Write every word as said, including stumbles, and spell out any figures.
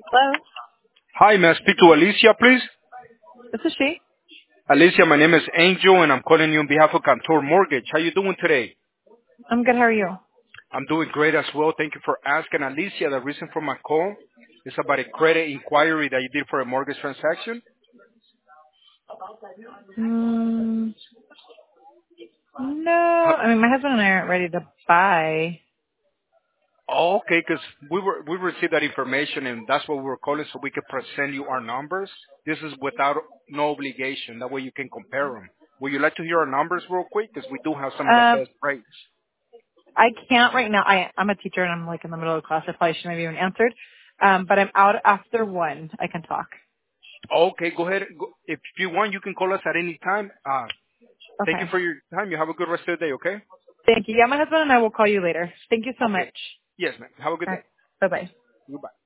Hello, Hi, may I speak to Alicia, please? this is she. Alicia, my name is Angel, and I'm calling you on behalf of Cantor Mortgage. How you doing today? I'm good. How are you? I'm doing great as well. Thank you for asking. Alicia, the reason for my call is about a credit inquiry that you did for a mortgage transaction. Mm, no, How, I mean my husband and I aren't ready to buy. oh, okay, because we were we received that information, and that's what we were calling, so we could present you our numbers. This is without no obligation. That way you can compare them. Would you like to hear our numbers real quick? Because we do have some of the Um, best rates. I can't right now. I I'm a teacher and I'm like in the middle of class. I probably shouldn't have even answered. Um, but I'm out after one. I can talk. Okay, go ahead. Go, if you want, you can call us at any time. Uh, thank you Okay. for your time. You have a good rest of the day, okay? Thank you. Yeah, my husband and I will call you later. Thank you so Okay. much. Yes, ma'am. Have a good All day. right. Bye bye. Goodbye.